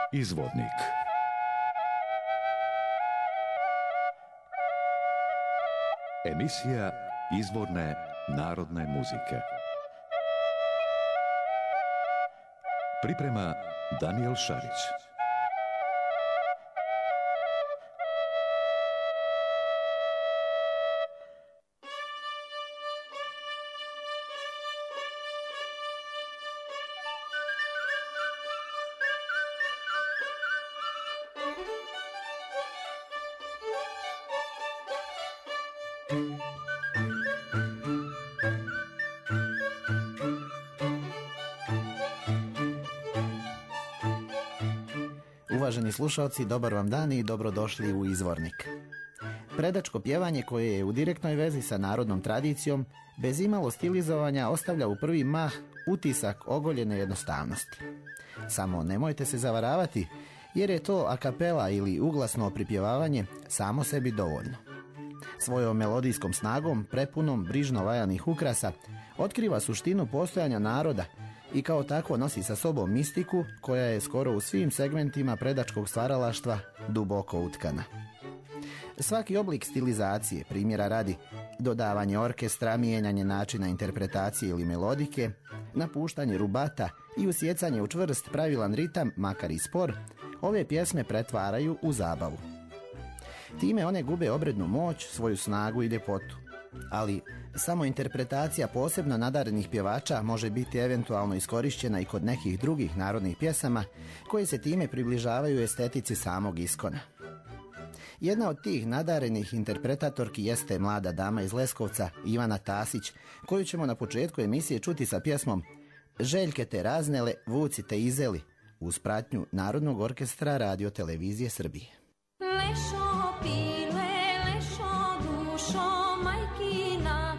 Izvornik. Emisija izvorne narodne muzike. Priprema Danijel Šarić. Uvaženi slušalci, dobar vam dan i dobrodošli u Izvornik. Predačko pjevanje koje je u direktnoj vezi sa narodnom tradicijom, bez imalo stilizovanja, ostavlja u prvi mah utisak ogoljene jednostavnosti. Samo nemojte se zavaravati, jer je to a kapela ili uglasno pripjevavanje samo sebi dovoljno. Svojom melodijskom snagom, prepunom brižno vajanih ukrasa, otkriva suštinu postojanja naroda i kao takvo nosi sa sobom mistiku koja je skoro u svim segmentima predačkog stvaralaštva duboko utkana. Svaki oblik stilizacije, primjera radi, dodavanje orkestra, mijenjanje načina interpretacije ili melodike, napuštanje rubata i usjecanje u čvrst pravilan ritam, makar i spor, ove pjesme pretvaraju u zabavu. Time one gube obrednu moć, svoju snagu i ljepotu. Ali samo interpretacija posebno nadarenih pjevača može biti eventualno iskorišćena i kod nekih drugih narodnih pjesama koje se time približavaju estetici samog iskona. Jedna od tih nadarenih interpretatorki jeste mlada dama iz Leskovca, Ivana Tasić, koju ćemo na početku emisije čuti sa pjesmom Željke te raznele, vuci te izeli, uz pratnju Narodnog orkestra Radio Televizije Srbije. Lešo pile, lešo dušo, majkina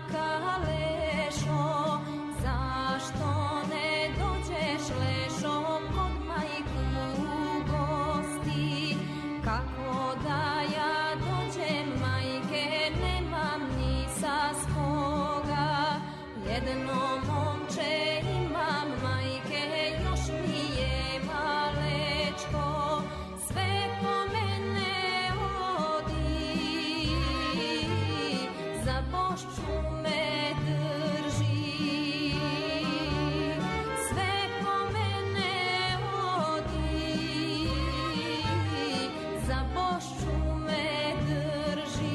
kalešo, zašto ne dođeš lešo kod majku u gosti? Kako da ja dođem majke, nemam ni sa skoga, jedno momče imam majke, još nije malečko, sve po mene odi, za bošću me drži, sve po mene odi, za bošću me drži.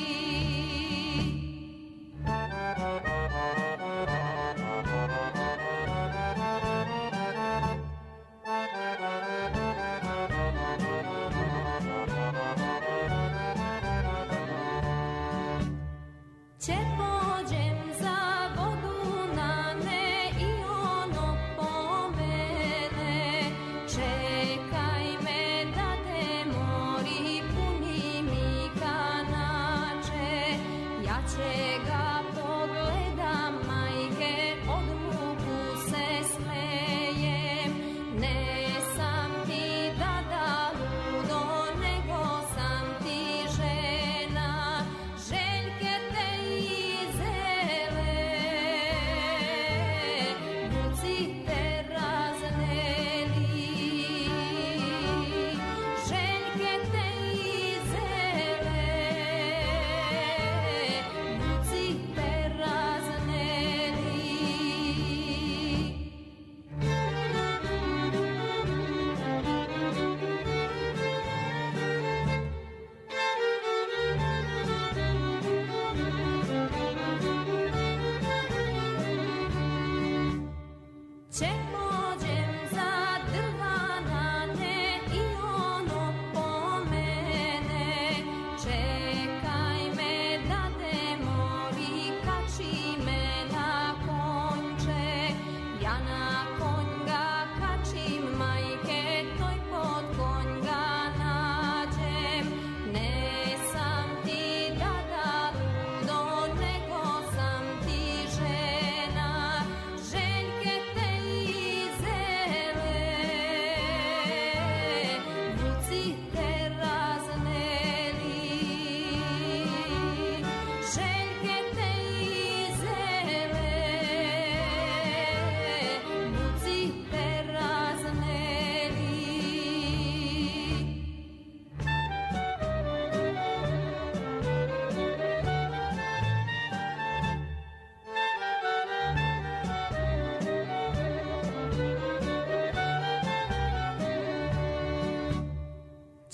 Če pođem za vodu na ne i ono pomene, čekaj me da te mori puni mi kanače, ja će ga pogledam majke, od muku se smejem, ne sam ti dada ludo, nego sam ti žena, željke te izele, vuci te razneli, željke te izele, vuci te razneli. Če pođem za drva na ne i ono pomene, čekaj me da te mori, kači me na konče, ja na konj ga kačim majke, toj pod konj ga nađem, ne sam ti dada ludo, nego sam ti žena, željke te izele, vuci te razneli, željke te izele,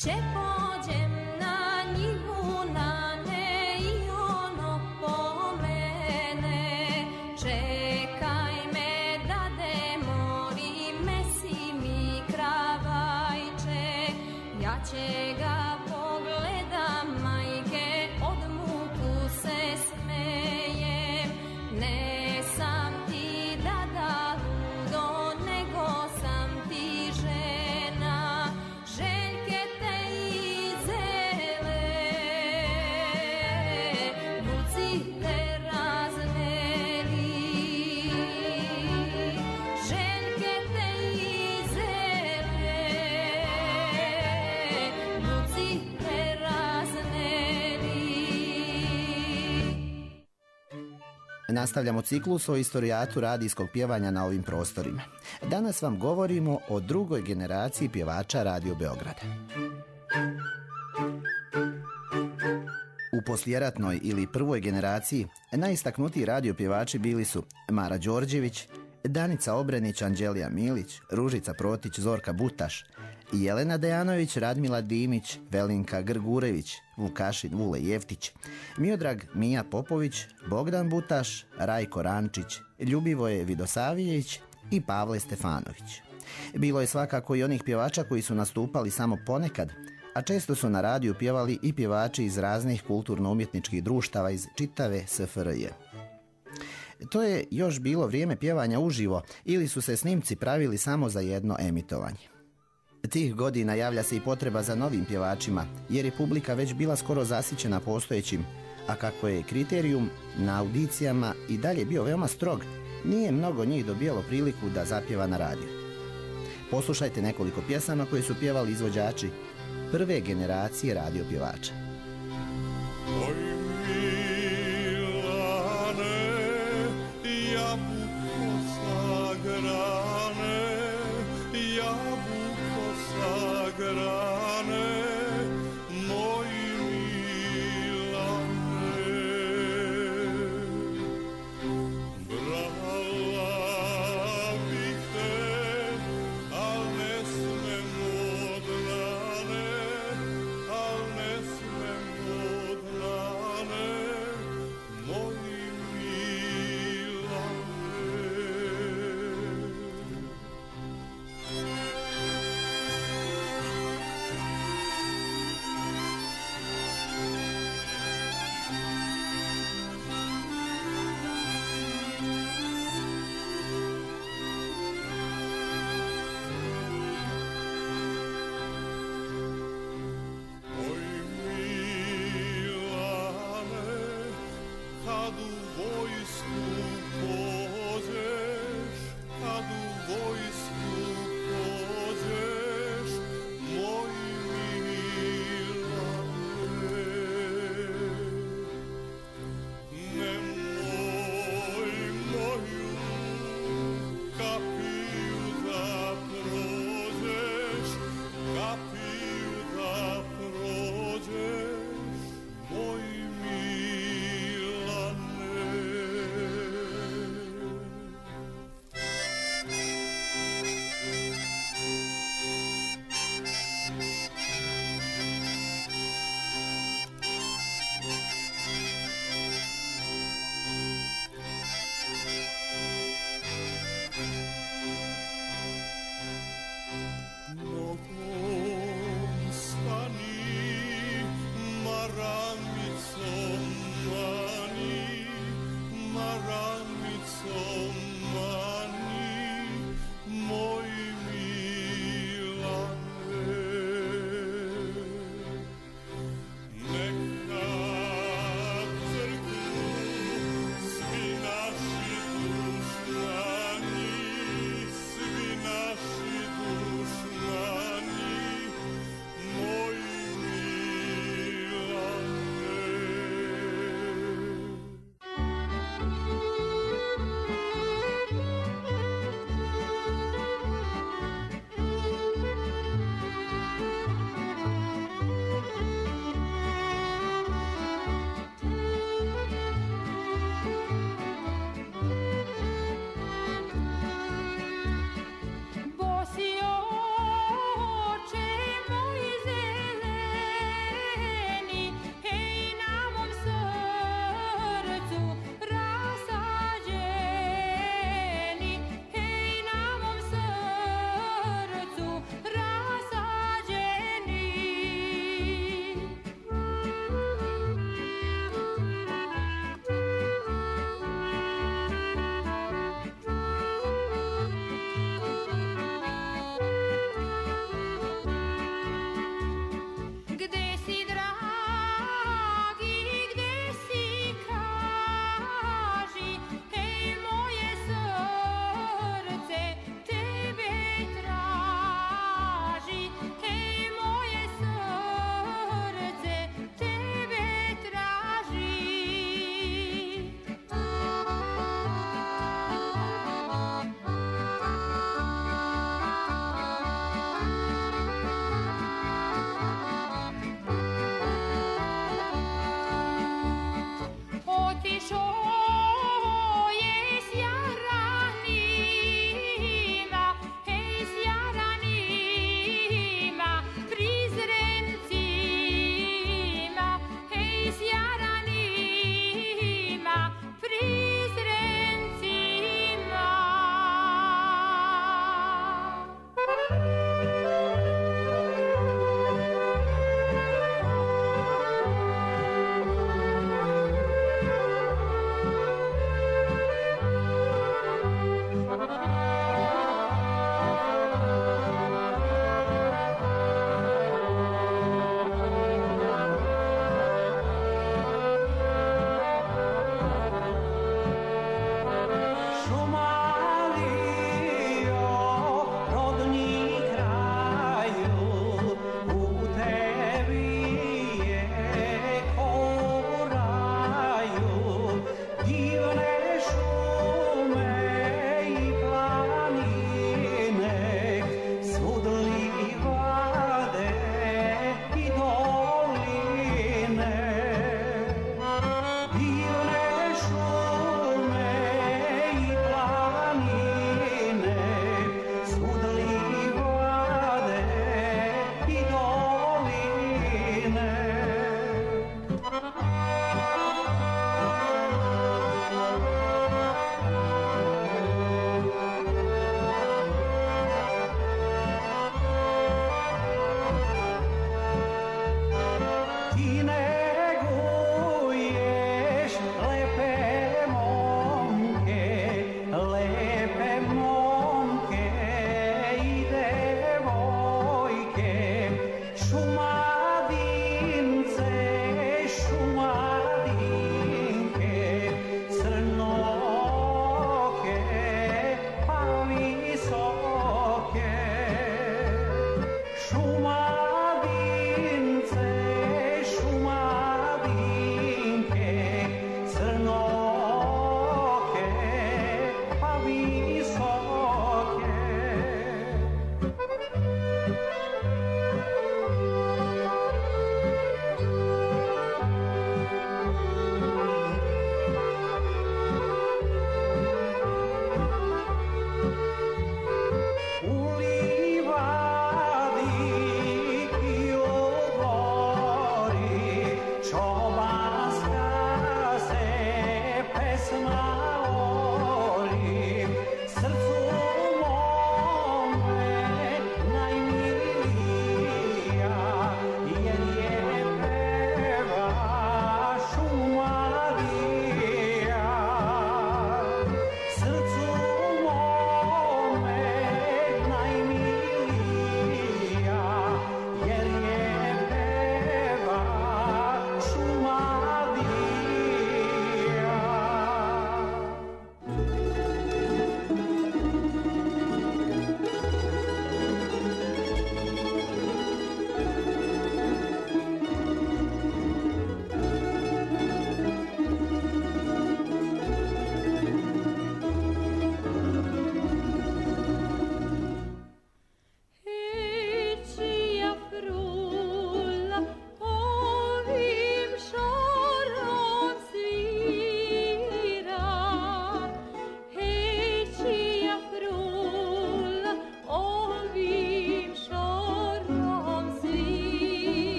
Če pođem na njivu na ne i ono pomene, čekaj me da demori, mesi mi kravajče, ja će ga pogledam, majke, od muku se smejem, ne sam ti dada ludo, nego sam ti žena, željke te izele, vuci te razneli, željke te izele, vuci te razneli. Nastavljamo ciklus o istorijatu radijskog pjevanja na ovim prostorima. Danas vam govorimo o drugoj generaciji pjevača Radio Beograda. U poslijeratnoj ili prvoj generaciji najistaknutiji radio pjevači bili su Mara Đorđević, Danica Obrenić, Anđelija Milić, Ružica Protić, Zorka Butaš, Jelena Dejanović, Radmila Dimić, Velinka Grgurević, Vukašin Vule Jeftić, Miodrag Mija Popović, Bogdan Butaš, Rajko Rančić, Ljubivoje Vidosavijević i Pavle Stefanović. Bilo je svakako i onih pjevača koji su nastupali samo ponekad, a često su na radiju pjevali i pjevači iz raznih kulturno-umjetničkih društava iz čitave SFRJ. To je još bilo vrijeme pjevanja uživo ili su se snimci pravili samo za jedno emitovanje. Tih godina javlja se i potreba za novim pjevačima, jer je publika već bila skoro zasićena postojećim, a kako je kriterijum na audicijama i dalje bio veoma strog, nije mnogo njih dobijalo priliku da zapjeva na radiju. Poslušajte nekoliko pjesama koje su pjevali izvođači prve generacije radio pjevača. Oj Milane, jabuko sa grane, jabuko sa grane, moj Milane. Brala bih te, al ne smem od rane, al ne smem od rane, moj Milane. Oj Milane, kad u vojsku pođeš, kad u vojsku pođeš, moj Milane. Nemoj moju kapiju da prođeš, kapiju da prođeš, moj Milane.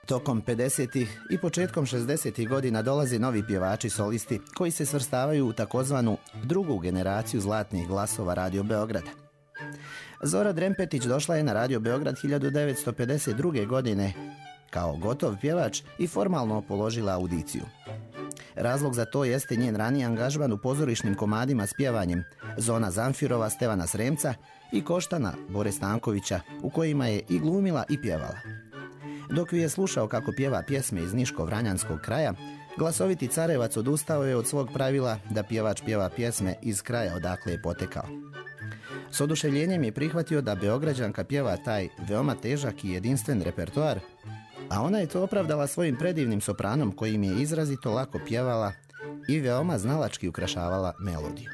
Tokom 50. i početkom 60. godina dolaze novi pjevači solisti koji se svrstavaju u takozvanu drugu generaciju zlatnih glasova Radio Beograda. Zora Drempetić došla je na Radio Beograd 1952. godine kao gotov pjevač i formalno položila audiciju. Razlog za to jeste njen raniji angažman u pozorišnim komadima s pjevanjem Zona Zamfirova, Stevana Sremca i Koštana Bore Stankovića, u kojima je i glumila i pjevala. Dok ju je slušao kako pjeva pjesme iz niško-vranjanskog kraja, glasoviti carevac odustao je od svog pravila da pjevač pjeva pjesme iz kraja odakle je potekao. S oduševljenjem je prihvatio da Beograđanka pjeva taj veoma težak i jedinstven repertoar, a ona je to opravdala svojim predivnim sopranom kojim je izrazito lako pjevala i veoma znalački ukrašavala melodiju.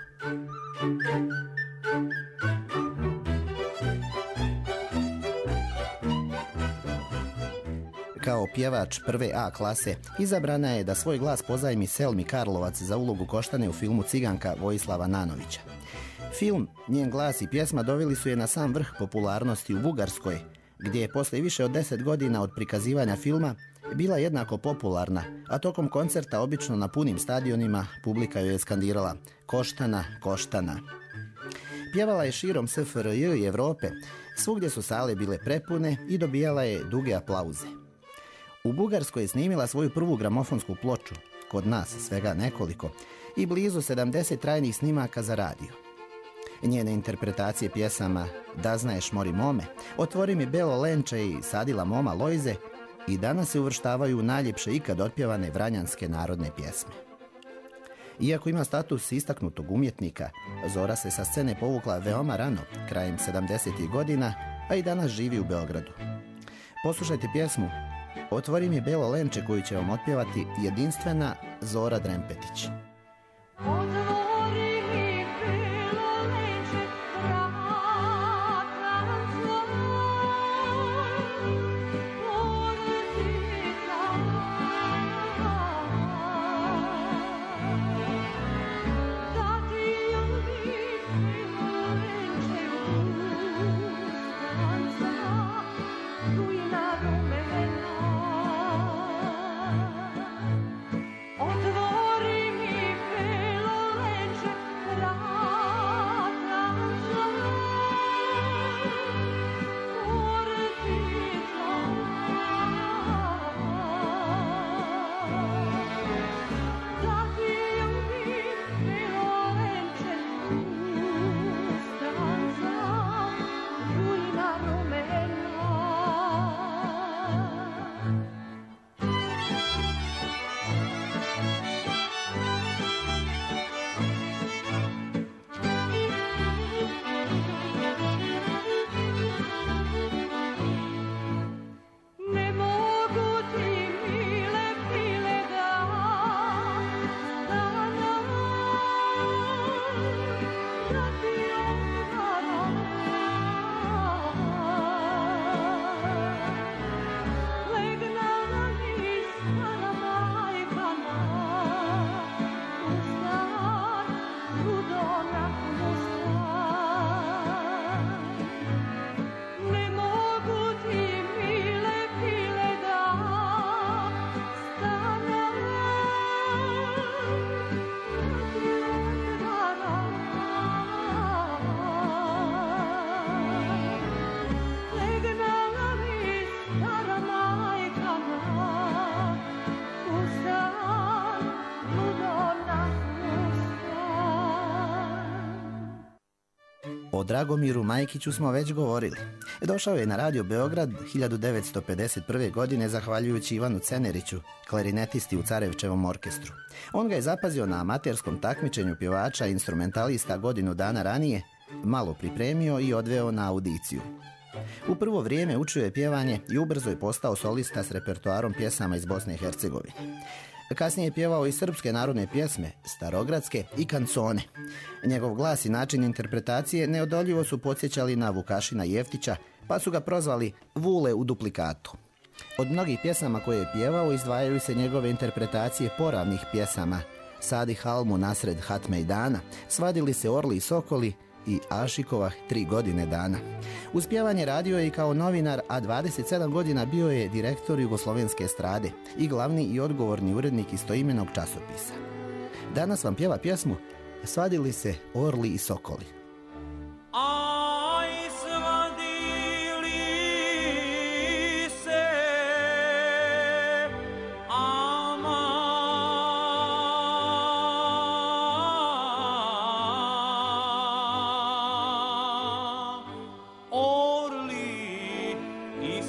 Kao pjevač prve A klase izabrana je da svoj glas pozajmi Selmi Karlovac za ulogu Koštane u filmu Ciganka Vojislava Nanovića. Film, njen glas i pjesma doveli su je na sam vrh popularnosti u Bugarskoj, gdje je posle više od 10 godina od prikazivanja filma bila jednako popularna, a tokom koncerta obično na punim stadionima publika joj je skandirala Koštana, Koštana. Pjevala je širom SFRJ i Evrope, svugdje su sale bile prepune i dobijala je duge aplauze. U Bugarskoj je snimila svoju prvu gramofonsku ploču, kod nas svega nekoliko, i blizu 70 trajnih snimaka za radio. Njene interpretacije pjesama Da znaješ mori mome, Otvori mi belo lenče i Sadila moma Lojze i danas se uvrštavaju u najljepše ikad otpjevane vranjanske narodne pjesme. Iako ima status istaknutog umjetnika, Zora se sa scene povukla veoma rano, krajem 70. godina, a i danas živi u Beogradu. Poslušajte pjesmu Otvori mi belo lenče koju će vam otpjevati jedinstvena Zora Drempetić. Otvori mi belo lenče, vrata tvoj, portica. Da ti ljubim belo lenče, ustanca, rujna rumena. Otvori mi belo lenče, vrata tvoj, portica. Da ti ljubim belo lenče, ustanca, rujna rumena. Ne mogu ti mile pile da stanem, da ti odvaram. Legna mi stara majka moja, u stan, Rudona u stan. Ne mogu ti mile pile da stanem, da ti odvaram. Legna mi stara majka moja, u stan, Rudona u stan. O Dragomiru Majkiću smo već govorili. Došao je na Radio Beograd 1951. godine zahvaljujući Ivanu Ceneriću, klarinetisti u Carevčevom orkestru. On ga je zapazio na amaterskom takmičenju pjevača i instrumentalista godinu dana ranije, malo pripremio i odveo na audiciju. U prvo vrijeme učio je pjevanje i ubrzo je postao solista s repertoarom pjesama iz Bosne i Hercegovine. Kasnije je pjevao i srpske narodne pjesme, starogradske i kancone. Njegov glas i način interpretacije neodoljivo su podsjećali na Vukašina Jeftića, pa su ga prozvali Vule u duplikatu. Od mnogih pjesama koje je pjevao izdvajaju se njegove interpretacije poravnih pjesama Sadi halmu nasred hat mejdana, Svadili se orli i sokoli i Ašikova 3 godine dana. Uz pjevanje radio je i kao novinar, a 27 godina bio je direktor Jugoslovenske estrade i glavni i odgovorni urednik istoimenog časopisa. Danas vam pjeva pjesmu Svadili se orli i sokoli. Aj, svadili se, orli i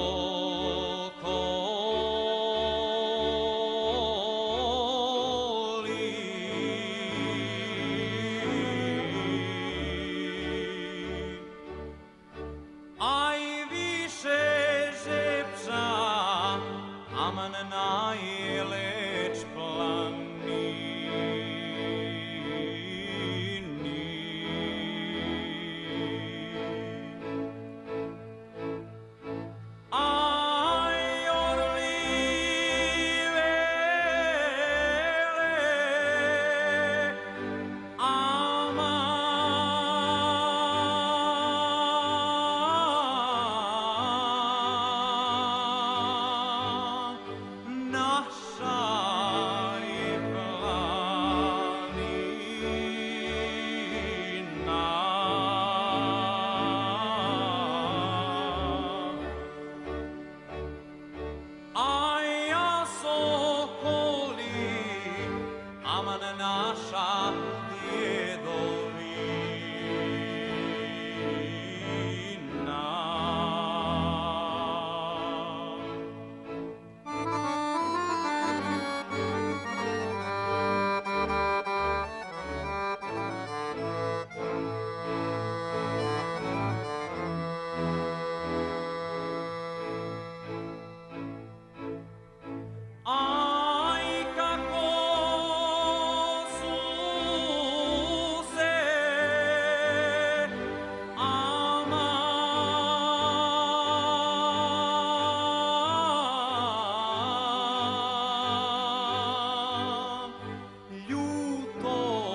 aj više žepča, aman najleć planini. Aj, orli vele, naša je planina. Aj, ja sokoli, aman naša djedovina. Aj, kako su se aman ljuto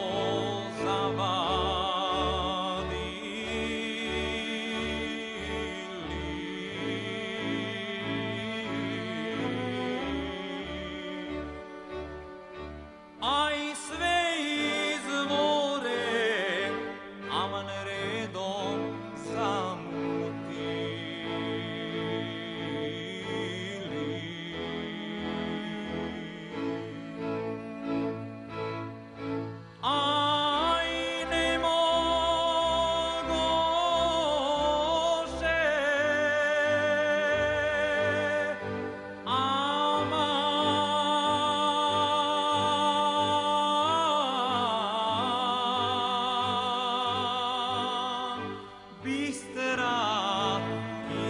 zavadili. Aj, sve izvore, aman redom zamutili. Aj, ne mogoše, aman bistra i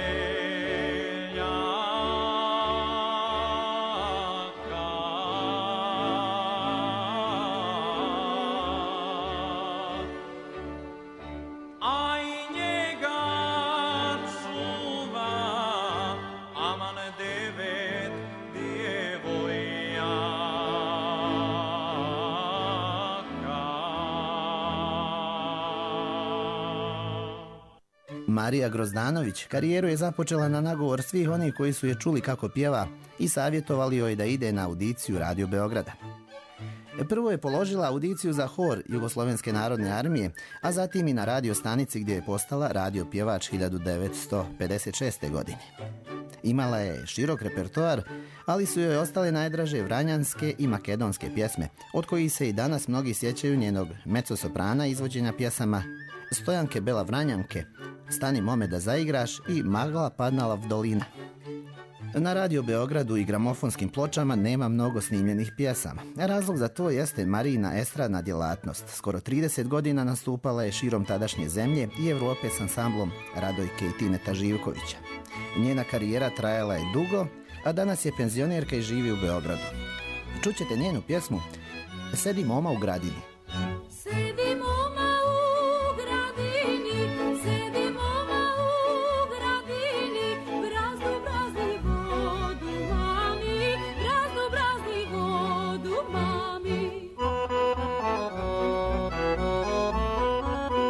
seljaka. Aj, njega čuva, aman 9 djevojaka. Marija Grozdanović karijeru je započela na nagovor svih onih koji su je čuli kako pjeva i savjetovali joj da ide na audiciju Radio Beograda. Prvo je položila audiciju za hor Jugoslovenske narodne armije, a zatim i na radio stanici gdje je postala radio pjevač 1956. godine. Imala je širok repertoar, ali su joj ostale najdraže vranjanske i makedonske pjesme, od kojih se i danas mnogi sjećaju njenog mezzosoprana izvođenja pjesama Stojanke Bela Vranjanke, Stani mome da zaigraš i Magla padnala v dolina. Na Radio Beogradu i gramofonskim pločama nema mnogo snimljenih pjesama. Razlog za to jeste Marijina estradna djelatnost. Skoro 30 godina nastupala je širom tadašnje zemlje i Evrope s ansamblom Radojke i Tineta Živkovića. Njena karijera trajala je dugo, a danas je penzionerka i živi u Beogradu. Čućete njenu pjesmu Sedi moma u gradini. Sedi moma u gradini, sedi moma u gradini, brazdu brazni vodu mami, brazdu brazni vodu mami.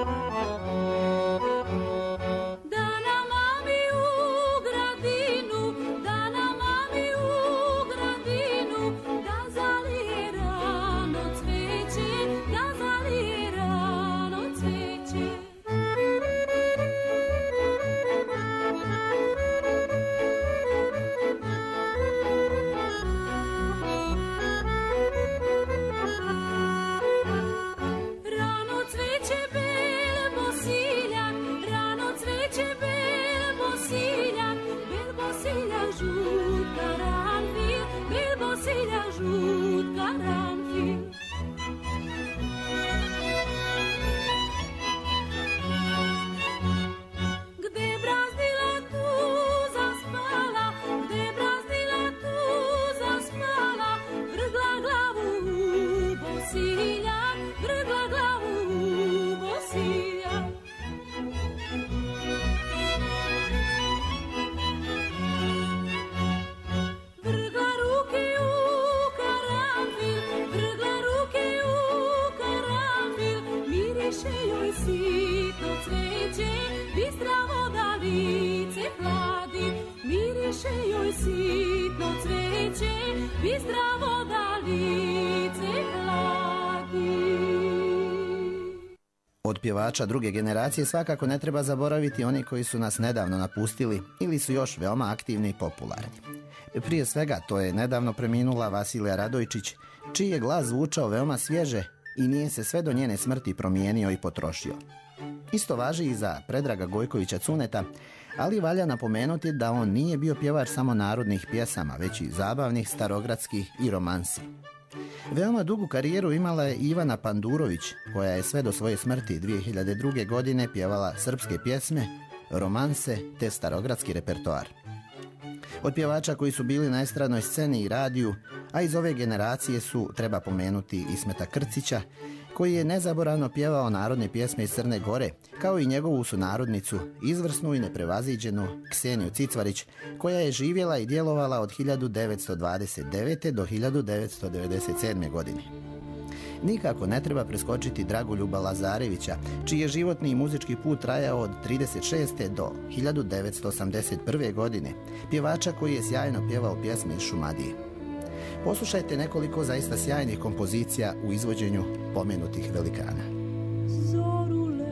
pjevača druge generacije svakako ne treba zaboraviti oni koji su nas nedavno napustili ili su još veoma aktivni i popularni. Prije svega to je nedavno preminula Vasilija Radojčić, čiji je glas zvučao veoma svježe i nije se sve do njene smrti promijenio i potrošio. Isto važi i za Predraga Gojkovića Cuneta, ali valja napomenuti da on nije bio pjevač samo narodnih pjesama, već i zabavnih, starogradskih i romansi. Veoma dugu karijeru imala je Ivana Pandurović, koja je sve do svoje smrti 2002. godine pjevala srpske pjesme, romanse te starogradski repertoar. Od pjevača koji su bili na estradnoj sceni i radiju, a iz ove generacije su, treba pomenuti, Ismeta Krcića, koji je nezaboravno pjevao narodne pjesme iz Crne Gore, kao i njegovu sunarodnicu, izvrsnu i neprevaziđenu Kseniju Cicvarić, koja je živjela i djelovala od 1929. do 1997. godine. Nikako ne treba preskočiti Dragoljuba Lazarevića, čiji je životni i muzički put trajao od 1936. do 1981. godine, pjevača koji je sjajno pjevao pjesme iz Šumadije. Poslušajte nekoliko zaista sjajnih kompozicija u izvođenju pomenutih velikana. Zorule,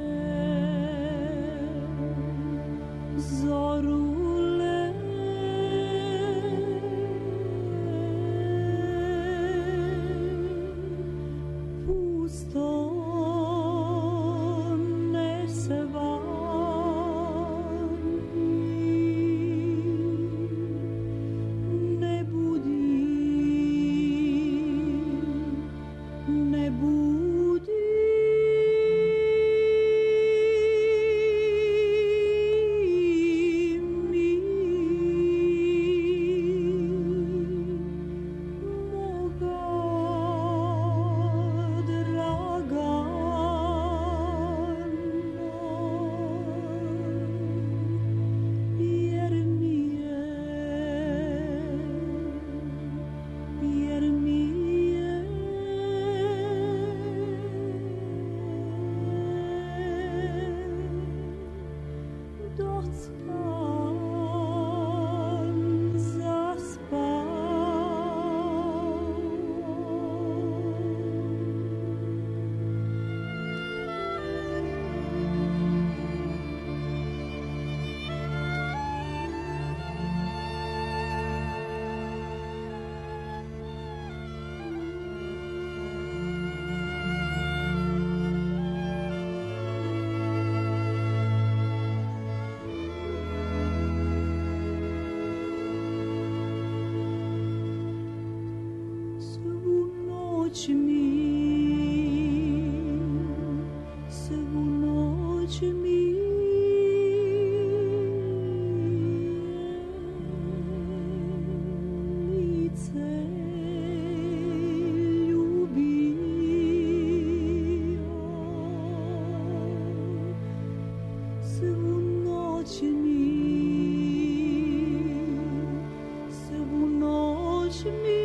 zorule, pusto ne se ne budi, ne budi mi moga dragana, jer mi je dockan zaspao. Svu noć mi lice ljubio, svu noć mi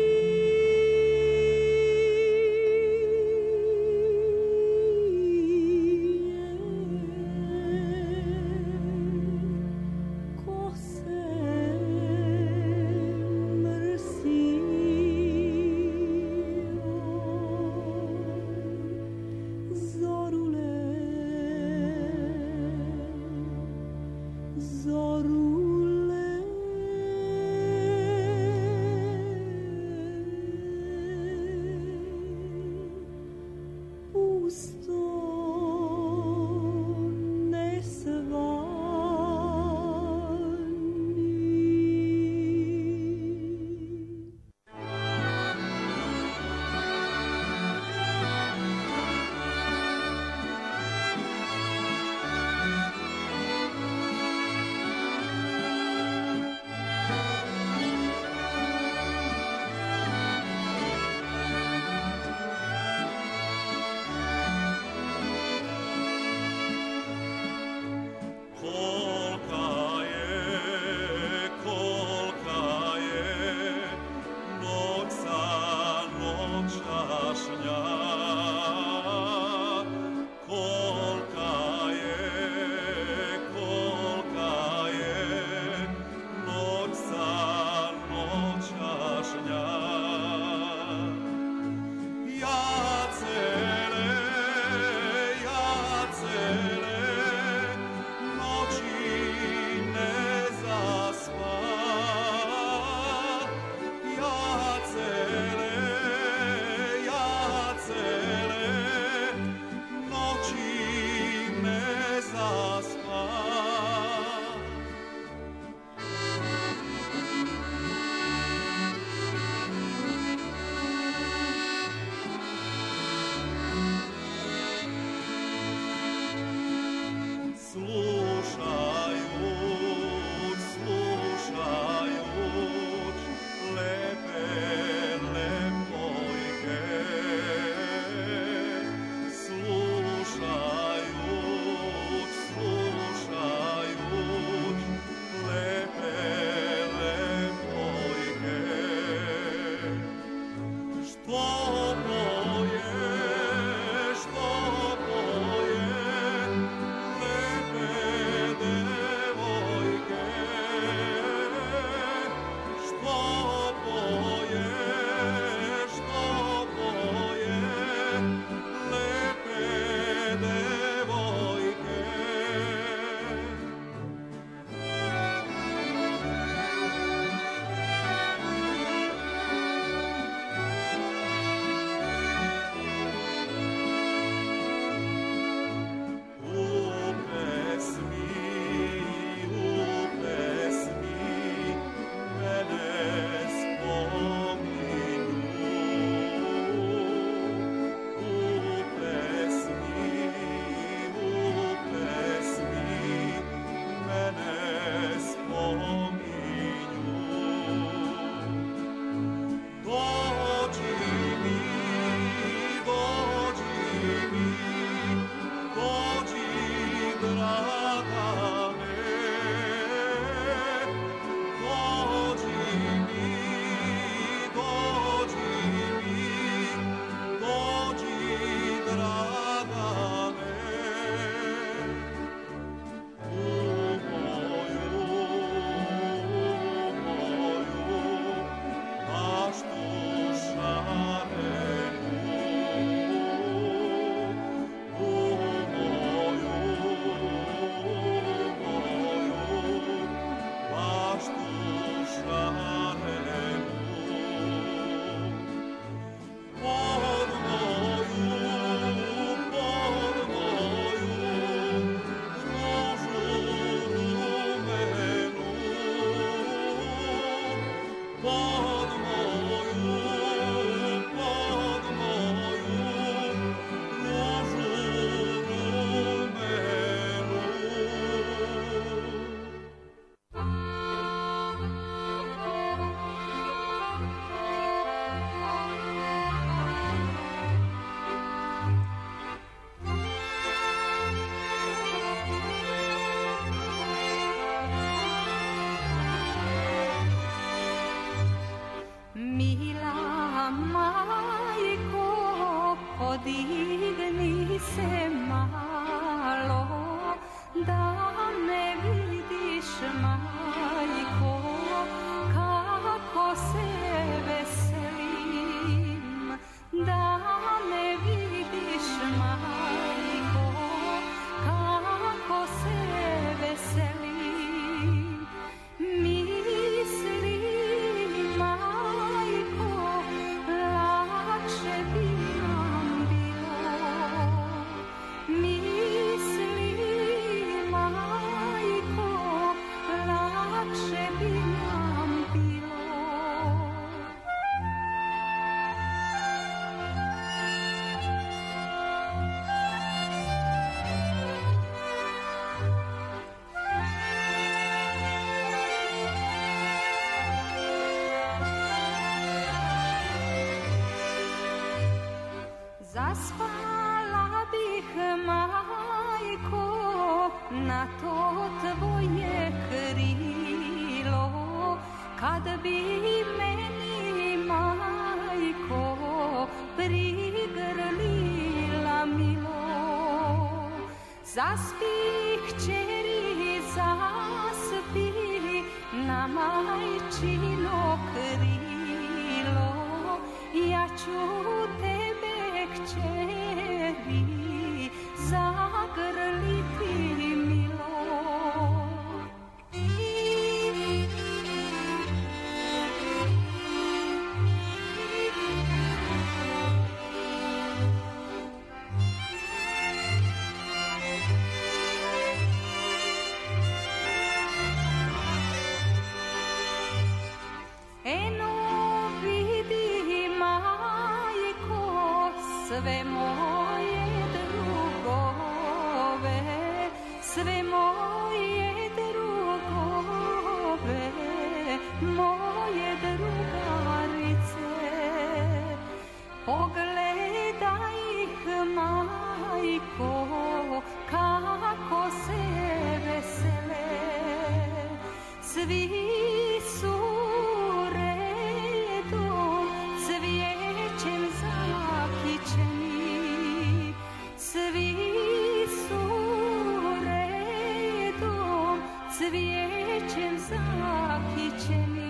zorule, pusto ne svani. na to tvoje krilo, kad bi meni majko prigrlila milo. Zaspi kćeri, zaspi na majčino krilo, ja ću tebe kćeri zagrliti milo. Sve moje drugove, sve moje drugove, moje drugarice, pogledaj ih, majko, kako se vesele, svi su redom cvijećem zakićeni, svi su redom cvijećem zakićeni.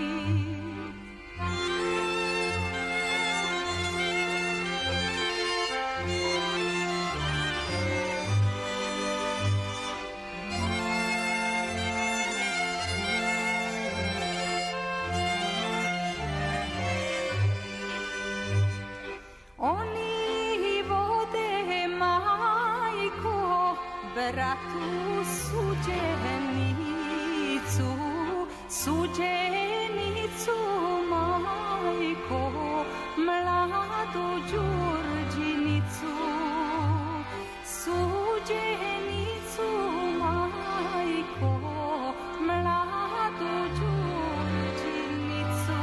Oni vode, majko, bratu suđenicu, suđenicu, majko, mladu Đurđinicu, suđenicu, majko, mladu Đurđinicu.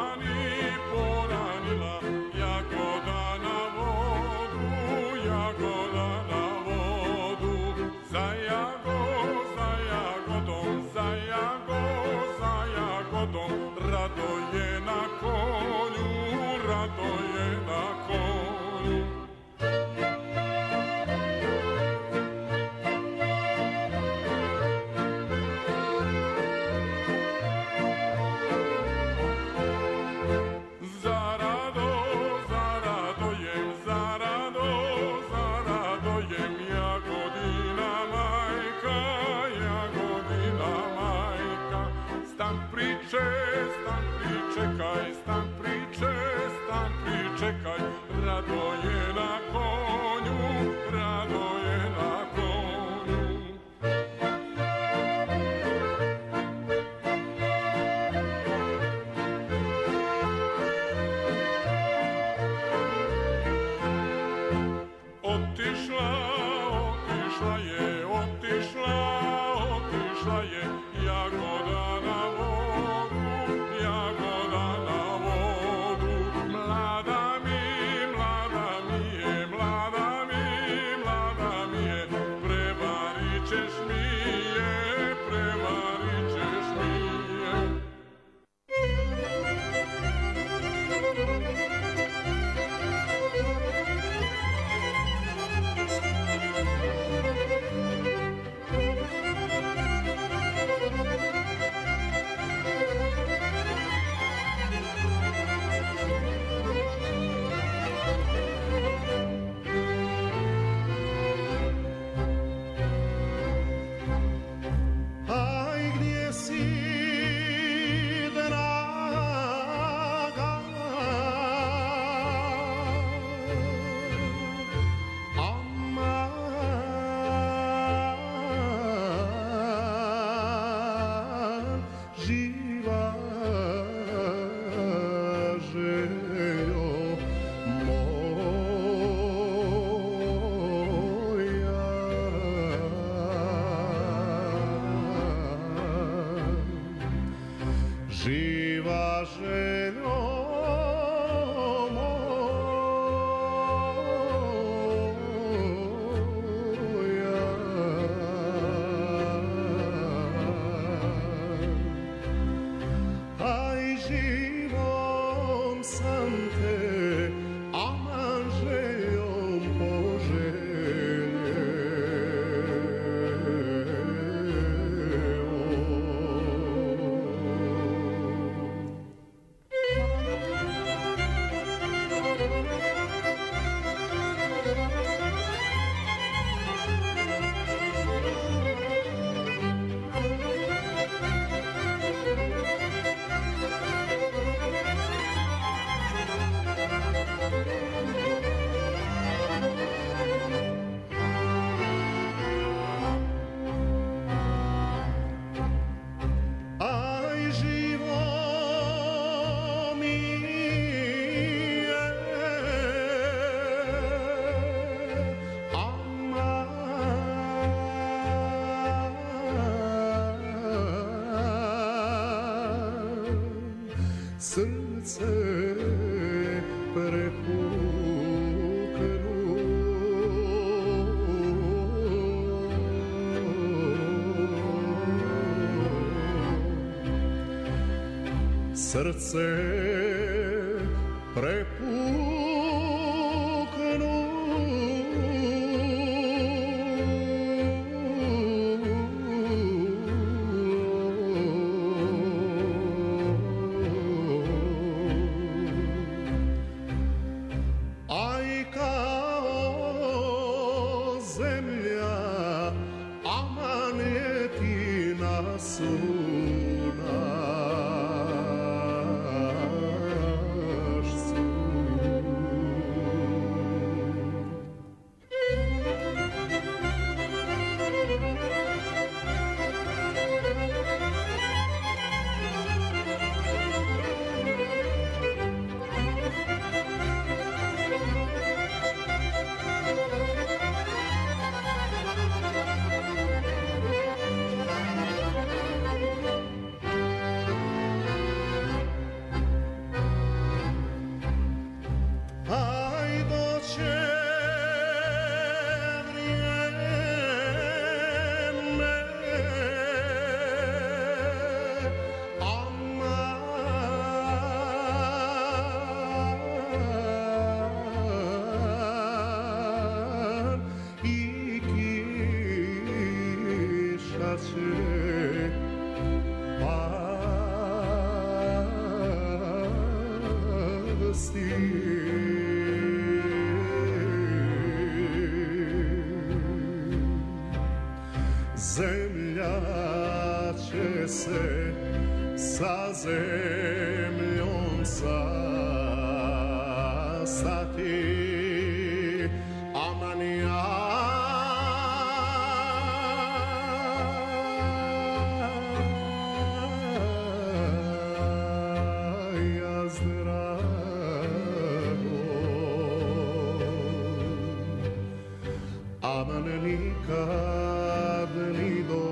Jagoda na vodu, jagoda željo moja, aj živom sam te aman željom aj živo mi je aman, srce srce prepuknu. Aj kao zemlja aman je ti nasuna. Zemlja će se sa zemljom sastati, aman ja zdravo, aman nikad ni do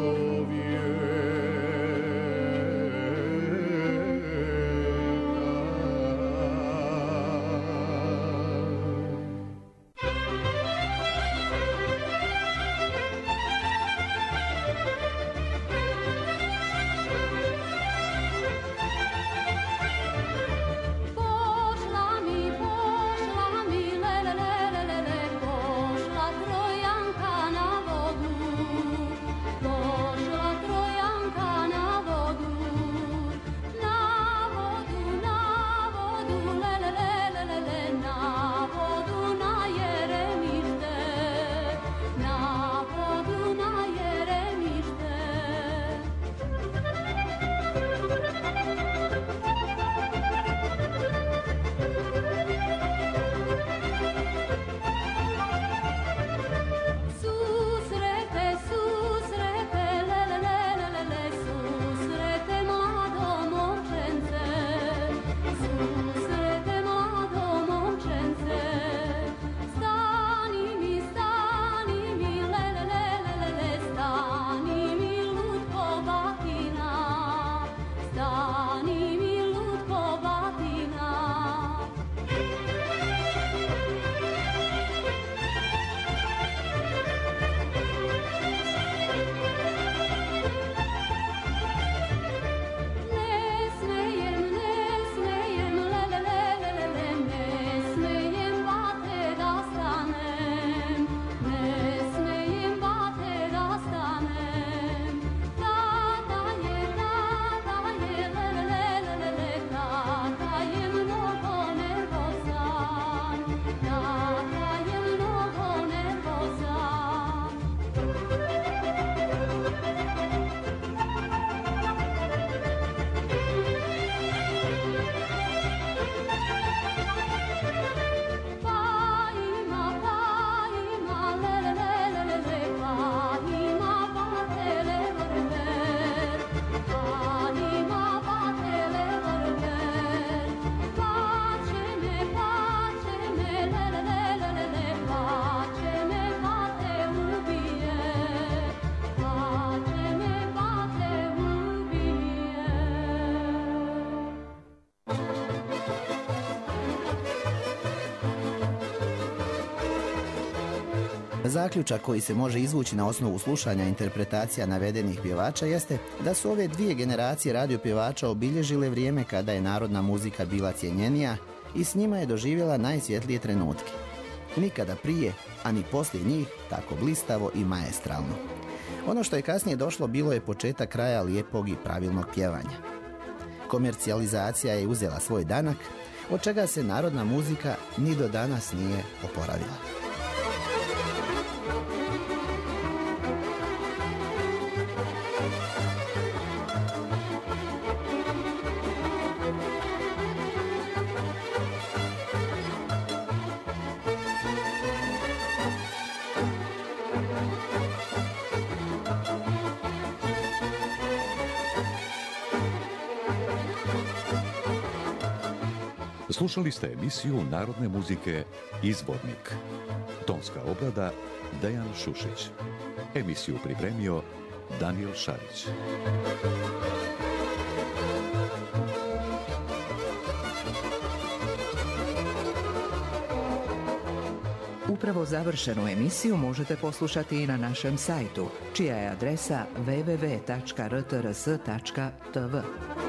Pošla mi, le, le, le, le, le, pošla Trojanka na vodu. Zaključak koji se može izvući na osnovu slušanja interpretacija navedenih pjevača jeste da su ove dvije generacije radiopjevača obilježile vrijeme kada je narodna muzika bila cjenjenija i s njima je doživjela najsvjetlije trenutke. Nikada prije, a ni poslije njih, tako blistavo i maestralno. Ono što je kasnije došlo bilo je početak kraja lijepog i pravilnog pjevanja. Komercijalizacija je uzela svoj danak, od čega se narodna muzika ni do danas nije oporavila. Slušali ste emisiju narodne muzike Izvornik. Tonska obrada Dejan Šušić. Emisiju pripremio Daniel Šarić. Upravo završenu emisiju možete poslušati i na našem sajtu, čija je adresa www.rtrs.tv.